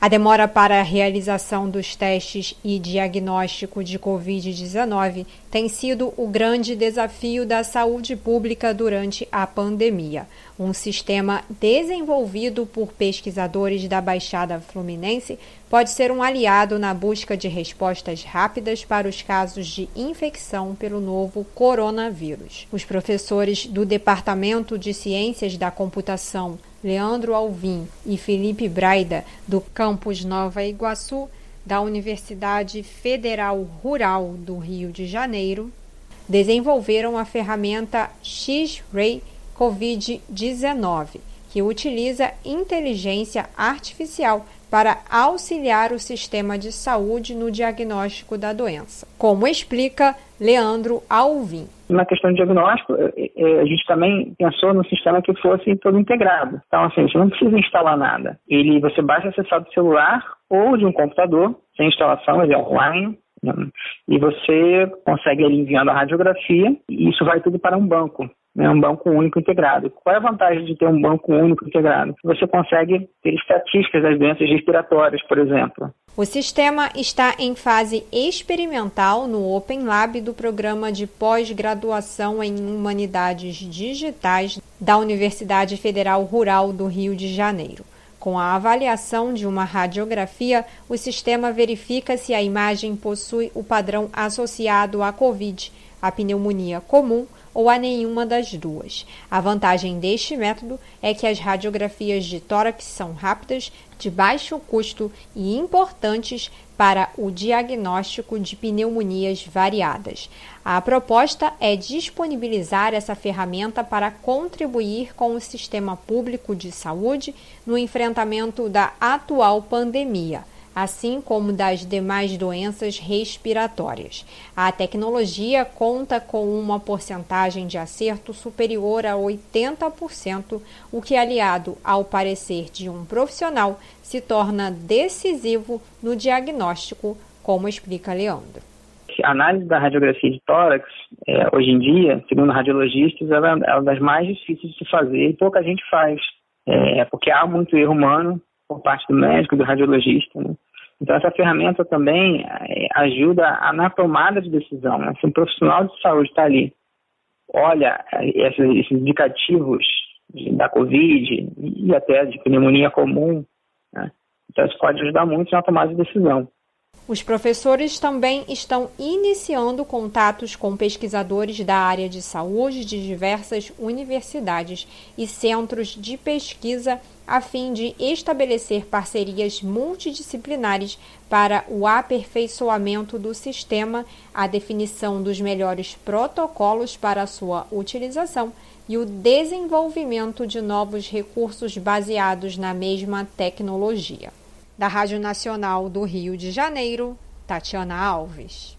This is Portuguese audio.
A demora para a realização dos testes e diagnóstico de Covid-19 tem sido o grande desafio da saúde pública durante a pandemia. Um sistema desenvolvido por pesquisadores da Baixada Fluminense pode ser um aliado na busca de respostas rápidas para os casos de infecção pelo novo coronavírus. Os professores do Departamento de Ciências da Computação, Leandro Alvim e Felipe Braida, do campus Nova Iguaçu, da Universidade Federal Rural do Rio de Janeiro, desenvolveram a ferramenta X-Ray Covid-19, que utiliza inteligência artificial para auxiliar o sistema de saúde no diagnóstico da doença, como explica Leandro Alvim. Na questão de diagnóstico, a gente também pensou no sistema que fosse todo integrado. Então, assim, você não precisa instalar nada. Você basta acessar do celular ou de um computador, sem instalação, ele é online, né? E você consegue ali enviando a radiografia e isso vai tudo para um banco. Um banco único integrado. Qual é a vantagem de ter um banco único integrado? Você consegue ter estatísticas das doenças respiratórias, por exemplo. O sistema está em fase experimental no Open Lab do Programa de Pós-Graduação em Humanidades Digitais da Universidade Federal Rural do Rio de Janeiro. Com a avaliação de uma radiografia, o sistema verifica se a imagem possui o padrão associado à Covid, à pneumonia comum ou a nenhuma das duas. A vantagem deste método é que as radiografias de tórax são rápidas, de baixo custo e importantes para o diagnóstico de pneumonias variadas. A proposta é disponibilizar essa ferramenta para contribuir com o sistema público de saúde no enfrentamento da atual pandemia, assim como das demais doenças respiratórias. A tecnologia conta com uma porcentagem de acerto superior a 80%, o que, aliado ao parecer de um profissional, se torna decisivo no diagnóstico, como explica Leandro. A análise da radiografia de tórax, hoje em dia, segundo radiologistas, ela é uma das mais difíceis de se fazer e pouca gente faz, porque há muito erro humano por parte do médico, do radiologista, né? Então, essa ferramenta também ajuda na tomada de decisão, né? Se um profissional de saúde está ali, olha esses indicativos da Covid e até de pneumonia comum, né? Então isso pode ajudar muito na tomada de decisão. Os professores também estão iniciando contatos com pesquisadores da área de saúde de diversas universidades e centros de pesquisa a fim de estabelecer parcerias multidisciplinares para o aperfeiçoamento do sistema, a definição dos melhores protocolos para a sua utilização e o desenvolvimento de novos recursos baseados na mesma tecnologia. Da Rádio Nacional do Rio de Janeiro, Tatiana Alves.